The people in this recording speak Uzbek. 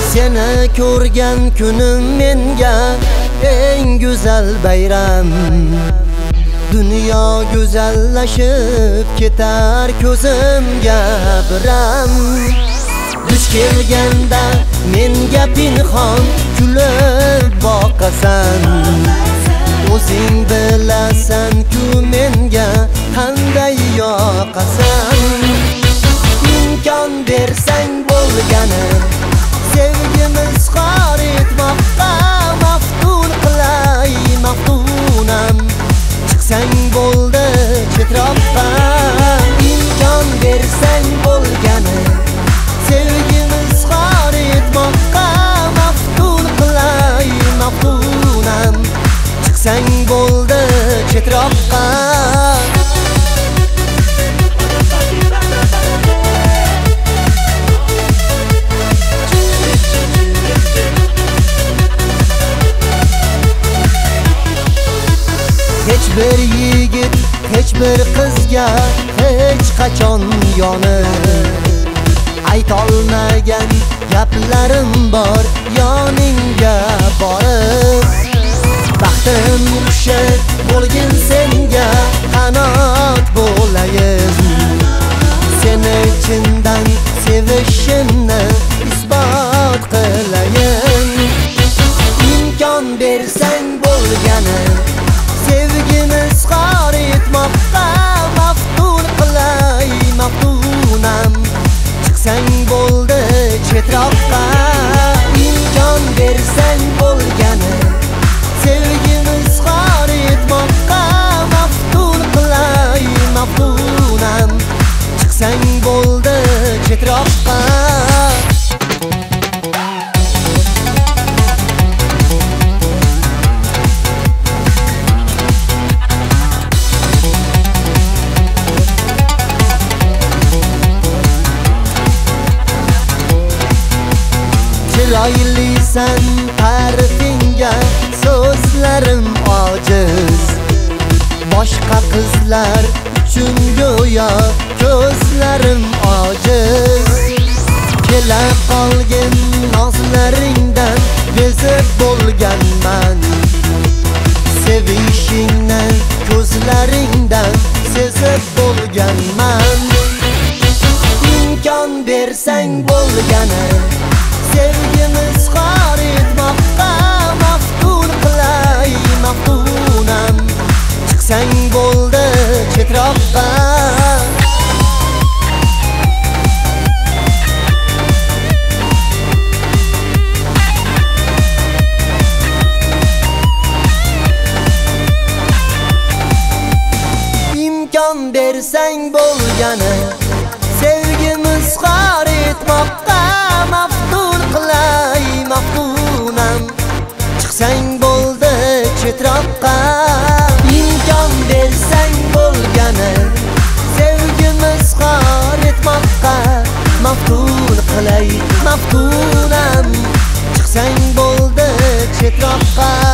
Seni ko'rgan kunim menga eng go'zal bayram. Dunyo go'zallashib ketar ko'zimga biram. Duch kelganda menga pinhon kulib boqasan. O'zing bilasan-ku menga qanday yoqasan. İmkon bersang bo'lgani sevgimiz xor etmoqqa maftun qilay maftunam. Chiqsang bo'ldi chetroqqa. İmkon bersang bo'lgani sevgimiz xor etmoqqa maftun qilay maftunam. Chiqsang bo'ldi chetroqqa. Hech bir yigit, hech bir qizga hech qachon yonib aytolmagan gaplarim bor yoningga borib. Baxtim qushi bo'lgin senga qanot bo'layin. Seni chindan sevishimni isbot qilayin. İmkon bersang bo'lgani sevgimiz xor etmoqqa maftun qilay maftunam. Chiqsang bo'ldi chetroqqa. İmkon bersang bo'lgani sevgimiz xor etmoqqa maftun qilay maftunam. Chiqsang bo'ldi chetroqqa. Chiroylisan ta'rifingga so'zlarim ojiz. Boshqa qizlar uchun go'yo ko'zlarim ojiz. Kela qolgin nozlaringdan bezib bo'lganman. Sevishingni ko'zlaringdan sezib bo'lganman. İmkon bersang bo'lgani sevgimiz xor etmoqqa maftun qilay maftunam. Chiqsang bo'ldi chetroqqa. İmkon bersang bo'lgani sevgimiz xor etmoqqa maftun qilay maftunam. Chiqsang bo'ldi chetroqqa. İmkon bersang bo'lgani sevgimiz xor etmoqqa maftun qilay maftunam. Chiqsang bo'ldi chetroqqa.